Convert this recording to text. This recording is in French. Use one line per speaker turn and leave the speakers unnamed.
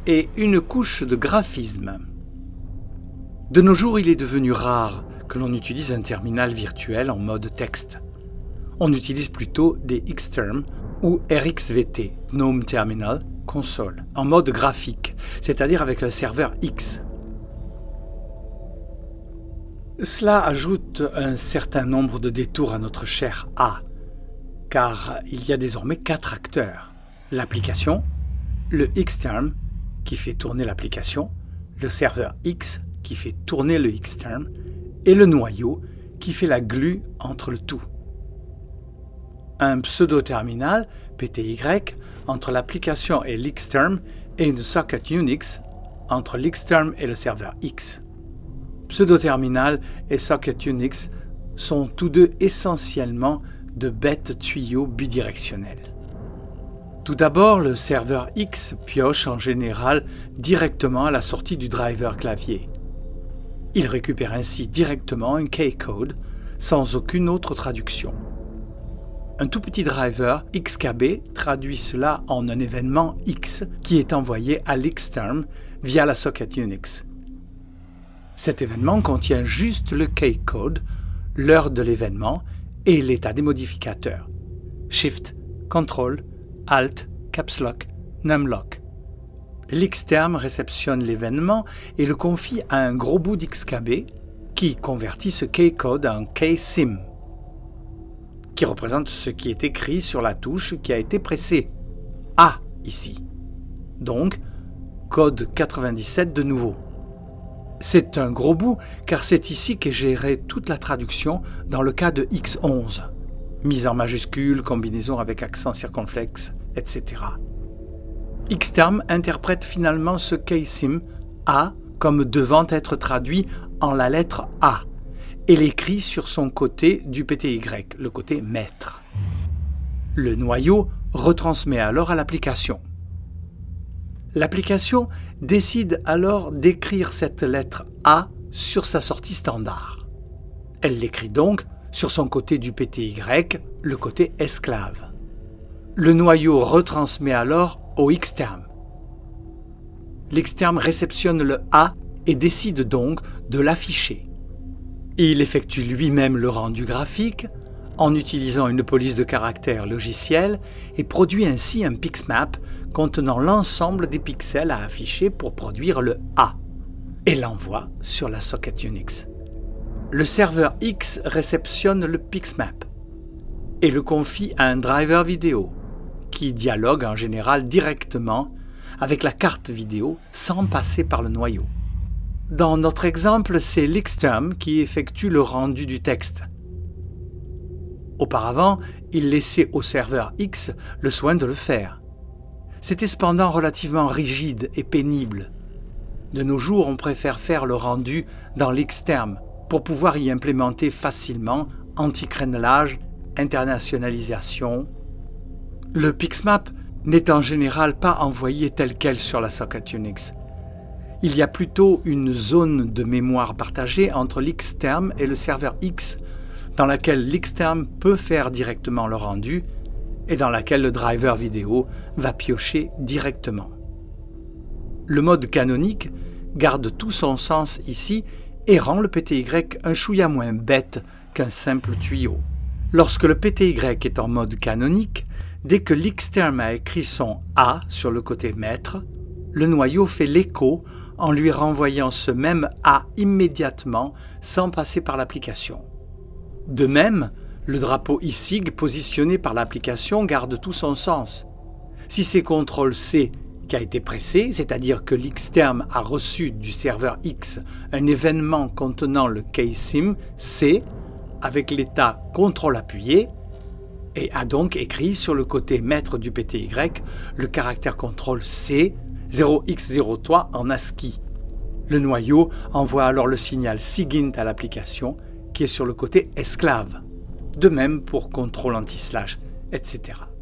et une couche de graphisme. De nos jours, il est devenu rare que l'on utilise un terminal virtuel en mode texte. On utilise plutôt des Xterm ou RxVT, GNOME Terminal Console, en mode graphique, c'est-à-dire avec un serveur X. Cela ajoute un certain nombre de détours à notre cher A, car il y a désormais 4 acteurs. L'application, le Xterm qui fait tourner l'application, le serveur X qui fait tourner le Xterm et le noyau qui fait la glue entre le tout. Un pseudo-terminal, PTY, entre l'application et l'Xterm et une socket Unix entre l'Xterm et le serveur X. Pseudo-terminal et socket Unix sont tous deux essentiellement de bêtes tuyaux bidirectionnels. Tout d'abord, le serveur X pioche en général directement à la sortie du driver clavier. Il récupère ainsi directement un K-code sans aucune autre traduction. Un tout petit driver XKB traduit cela en un événement X qui est envoyé à l'Xterm via la socket Unix. Cet événement contient juste le K-code, l'heure de l'événement et l'état des modificateurs. Shift, Ctrl, Alt, Caps Lock, Numlock. L'Xterm réceptionne l'événement et le confie à un gros bout d'XKB qui convertit ce K-code en KSIM, qui représente ce qui est écrit sur la touche qui a été pressée. A ici. Donc, code 97 de nouveau. C'est un gros bout car c'est ici qu'est gérée toute la traduction dans le cas de X11. Mise en majuscule, combinaison avec accent circonflexe, etc. Xterm interprète finalement ce KSIM A comme devant être traduit en la lettre A et l'écrit sur son côté du PTY, le côté maître. Le noyau retransmet alors à l'application. L'application décide alors d'écrire cette lettre A sur sa sortie standard. Elle l'écrit donc sur son côté du PTY, le côté esclave. Le noyau retransmet alors au Xterm. L'Xterm réceptionne le A et décide donc de l'afficher. Il effectue lui-même le rendu graphique en utilisant une police de caractères logicielle et produit ainsi un pixmap contenant l'ensemble des pixels à afficher pour produire le A et l'envoie sur la socket Unix. Le serveur X réceptionne le pixmap et le confie à un driver vidéo qui dialogue en général directement avec la carte vidéo sans passer par le noyau. Dans notre exemple, c'est l'Xterm qui effectue le rendu du texte. Auparavant, il laissait au serveur X le soin de le faire. C'était cependant relativement rigide et pénible. De nos jours, on préfère faire le rendu dans l'Xterm pour pouvoir y implémenter facilement anti-crénelage, internationalisation. Le pixmap n'est en général pas envoyé tel quel sur la socket Unix. Il y a plutôt une zone de mémoire partagée entre l'Xterm et le serveur X, dans laquelle l'Xterm peut faire directement le rendu et dans laquelle le driver vidéo va piocher directement. Le mode canonique garde tout son sens ici et rend le PTY un chouïa moins bête qu'un simple tuyau. Lorsque le PTY est en mode canonique, dès que l'Xterm a écrit son A sur le côté maître, le noyau fait l'écho en lui renvoyant ce même A immédiatement sans passer par l'application. De même, le drapeau ISIG positionné par l'application garde tout son sens. Si c'est CTRL-C qui a été pressé, c'est-à-dire que l'Xterm a reçu du serveur X un événement contenant le KSIM C avec l'état CTRL appuyé et a donc écrit sur le côté maître du PTY le caractère CTRL-C 0x03 en ASCII. Le noyau envoie alors le signal SIGINT à l'application qui est sur le côté esclave. De même pour CTRL anti/, etc.